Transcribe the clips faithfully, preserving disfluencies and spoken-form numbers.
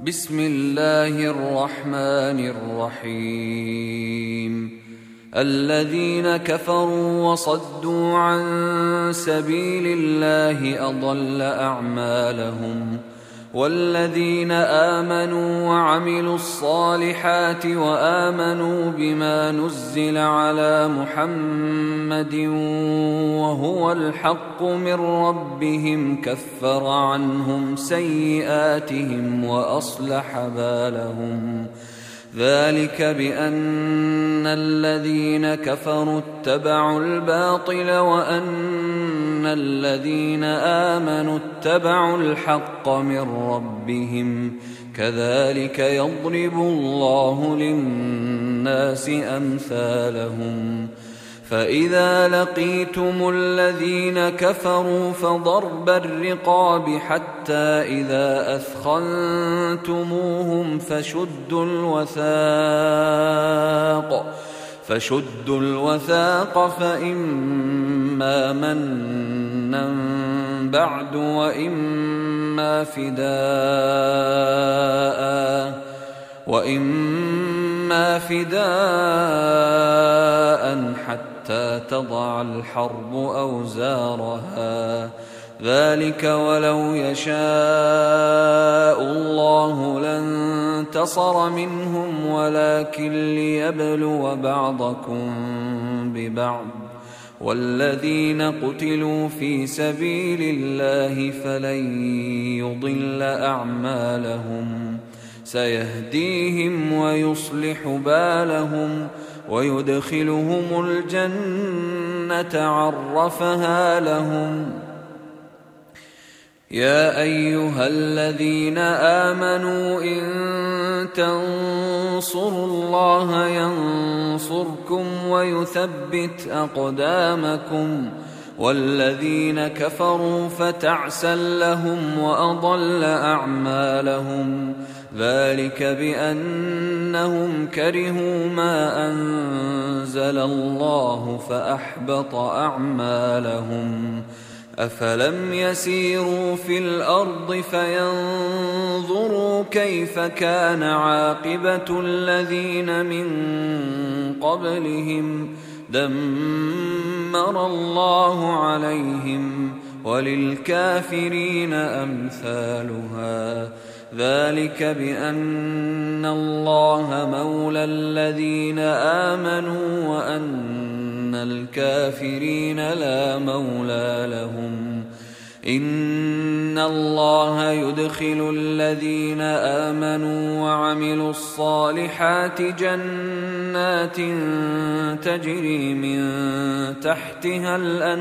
بسم الله الرحمن الرحيم. الذين كفروا وصدوا عن سبيل الله أضل أعمالهم، والذين آمنوا وعملوا الصالحات وآمنوا بما نزل على محمد وهو الحق من ربهم كفر عنهم سيئاتهم وأصلح بالهم. ذلك بأن الذين كفروا اتبعوا الباطل وأن الذين آمنوا اتبعوا الحق من ربهم، كذلك يضرب الله للناس أمثالهم. فإذا لقيتم الذين كفروا فضرب الرقاب حتى إذا أثخنتموهم فشدوا الوثاق فشدوا الوثاق فإما منا بعد وإما فداء وإما فداء حتى تضع الحرب أوزارها. ذلك ولو يشاء الله لانتصر منهم ولكن ليبلو بعضكم ببعض. والذين قتلوا في سبيل الله فلن يضل أعمالهم، سيهديهم ويصلح بالهم ويدخلهم الجنة عرفها لهم. يا أيها الذين آمنوا إن تنصروا الله ينصركم ويثبت أقدامكم. والذين كفروا فتعسا لهم وأضل أعمالهم. ذلك بأنهم كرهوا ما أنزل الله فأحبط أعمالهم. أفلم يسيروا في الأرض فينظروا كيف كان عاقبة الذين من قبلهم، دمر الله عليهم وللكافرين أمثالها. ذلك بأن الله مولى الذين آمنوا وأن الكافرين لا مولى لهم. إن الله يدخل الذين آمنوا وعملوا الصالحات جنات تجري من تحتها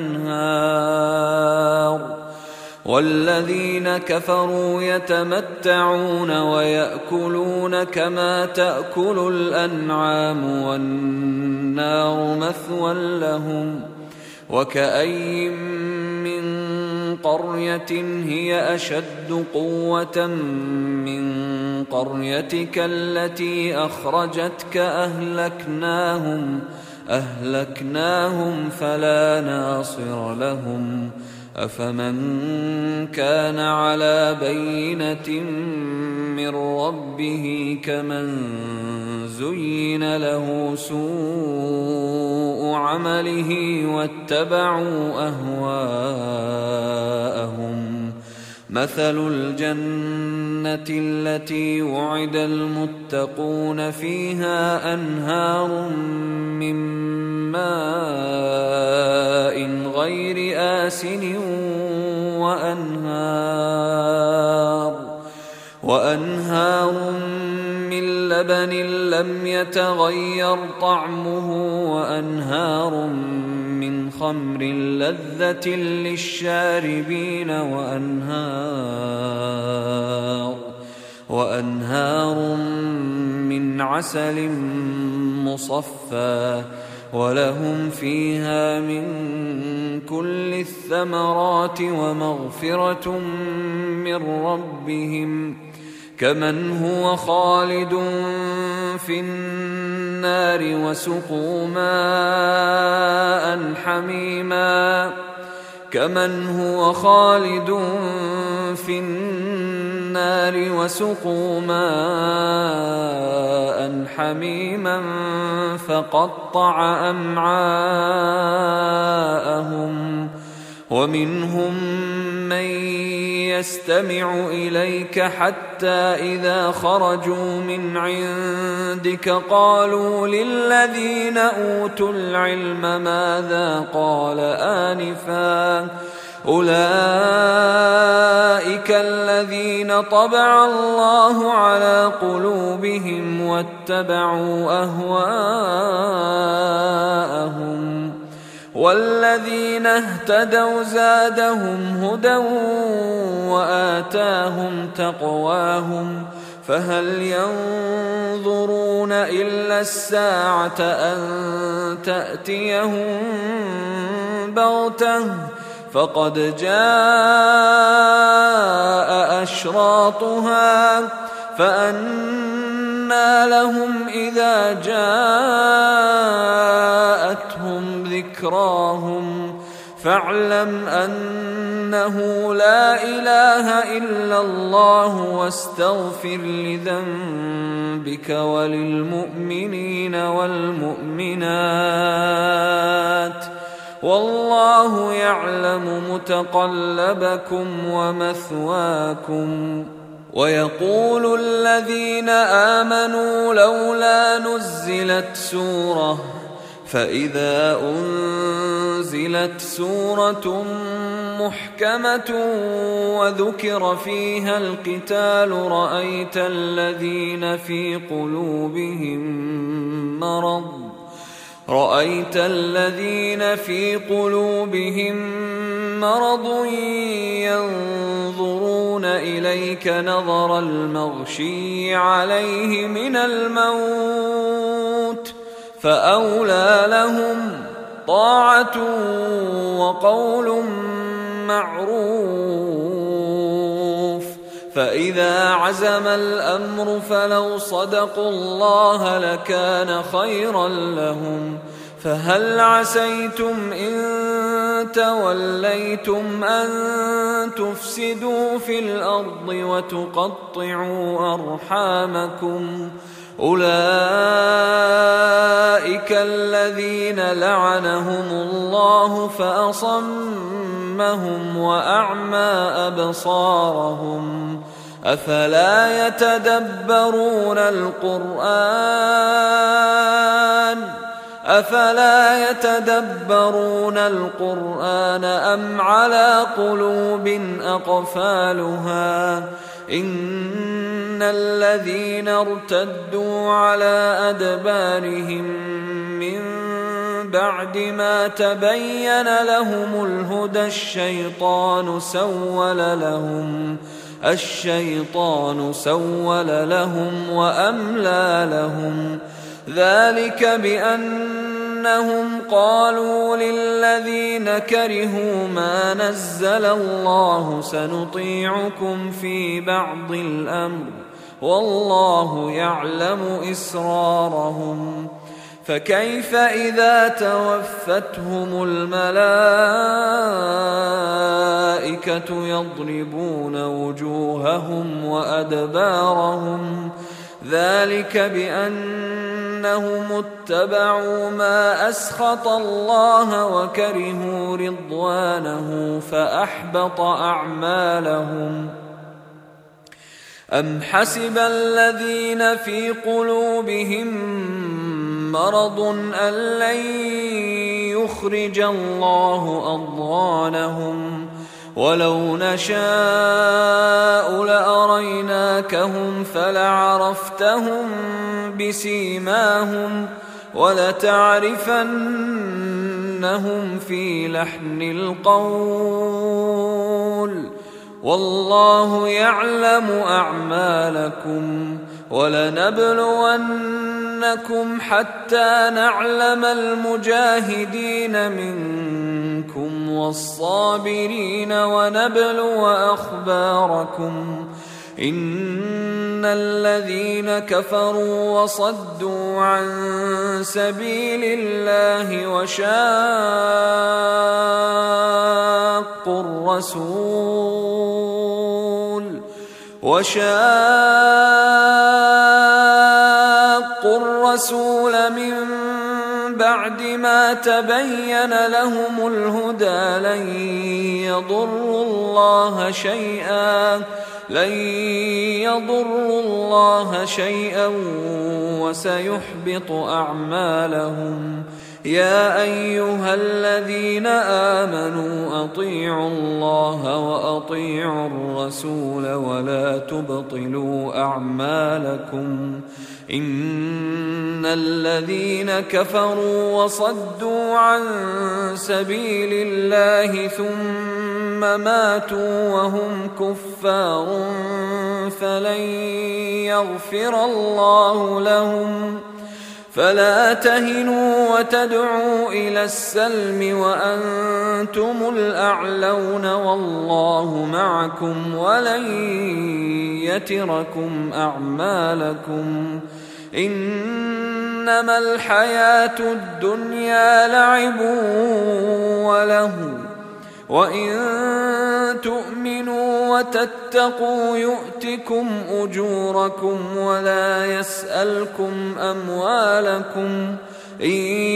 الأنهار، والذين كفروا يتمتعون ويأكلون كما تأكل الأنعام والنار مثوى لهم. وكأي من قرية هي أشد قوة من قريتك التي أخرجتك أهلكناهم أهلكناهم فلا ناصر لهم. أفمن كان على بينة من ربه كمن زين له سوء عمله واتبعوا أهواءهم. مثل الجنة التي وعد المتقون فيها أنهار من ماء غير آسن وأنهار, وأنهار من لبن لم يتغير طعمه وأنهار من خمر لذة للشاربين وأنهار, وأنهار من عسل مصفى ولهم فيها من كل الثمرات ومغفرة من ربهم كمن هو خالد في النار وسقوا ماء حميما كمن هو خالد في النار النار وسقوا ماء حميما فقطع أمعاءهم ومنهم من يستمع إليك حتى إذا خرجوا من عندك قالوا للذين أوتوا العلم ماذا قال آنفا أولئك الذين طبع الله على قلوبهم واتبعوا أهواءهم والذين اهتدوا زادهم هدى وآتاهم تقواهم فهل ينظرون إلا الساعة أن تأتيهم بغتة فقد جاء أشراطها فأنى لهم إذا جاءتهم ذكراهم فاعلم أنه لا إله إلا الله واستغفر لذنبك وللمؤمنين والمؤمنات والله يعلم متقلبكم ومثواكم. ويقول الذين آمنوا لولا نزلت سورة فإذا أنزلت سورة محكمة وذكر فيها القتال رأيت الذين في قلوبهم مرض رأيت الذين في قلوبهم مرض ينظرون إليك نظر المغشي عليه من الموت فأولى لهم طاعة وقول معروف فإذا عزم الأمر فلو صدقوا الله لكان خيرا لهم فهل عسيتم إن توليتم أن تفسدوا في الأرض وتقطعوا أرحامكم أولئك الذين لعنهم الله فأصمهم وأعمى أبصارهم أفلا يتدبرون القرآن أفلا يتدبرون القرآن أم على قلوب أقفالها إن الذين ارتدوا على أدبارهم من بعد ما تبين لهم الهدى الشيطان سول لهم الشيطان سول لهم وأملى لهم ذلك بأنهم قالوا للذين كرهوا ما نزل الله سنطيعكم في بعض الأمر والله يعلم إسرارهم فكيف إذا توفتهم الملائكة يضربون وجوههم وأدبارهم ذلك بأنهم اتبعوا ما أسخط الله وكرهوا رضوانه فأحبط أعمالهم أم حسب الذين في قلوبهم مرض أن لن يخرج الله أضغانهم ولو نشاء لأريناكهم فلعرفتهم بسيماهم ولتعرفنهم في لحن القول والله يعلم أعمالكم ولنبلونكم حتى نعلم المجاهدين منكم والصابرين ونبلو أخباركم إن الذين كفروا وصدوا عن سبيل الله وشاقوا الرسول وشاقوا الرسول من بعد ما تبين لهم الهدى لن يضروا الله شيئا لن يضروا الله شيئا وسيحبط أعمالهم. يا أيها الذين آمنوا أطيعوا الله وأطيعوا الرسول ولا تبطلوا أعمالكم. إن الذين كفروا وصدوا عن سبيل الله ثم ماتوا وهم كفار فلن يغفر الله لهم. فلا تهنوا وتدعوا إلى السلم وأنتم الأعلون والله معكم ولن يتركم أعمالكم. إنما الحياة الدنيا لعب وله وإن تؤمنوا وتتقوا يؤتكم أجوركم ولا يسألكم أموالكم. إن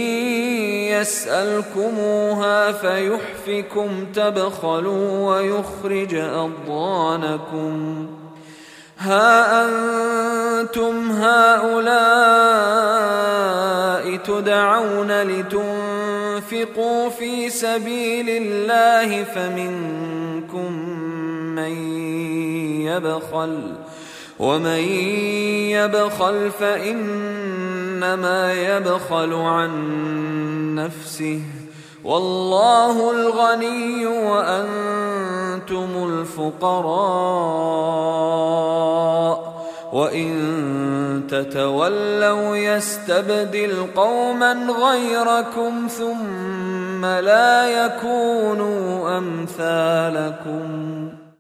يسألكموها فيحفكم تبخلوا ويخرج أضغانكم. ها أنتم هؤلاء تدعون لتنفقوا في سبيل الله فمنكم من يبخل ومن يبخل فإنما يبخل عن نفسه والله الغني وأنتم الفقراء. وإن تتولوا يستبدل قوما غيركم ثم لا يكونوا أمثالكم.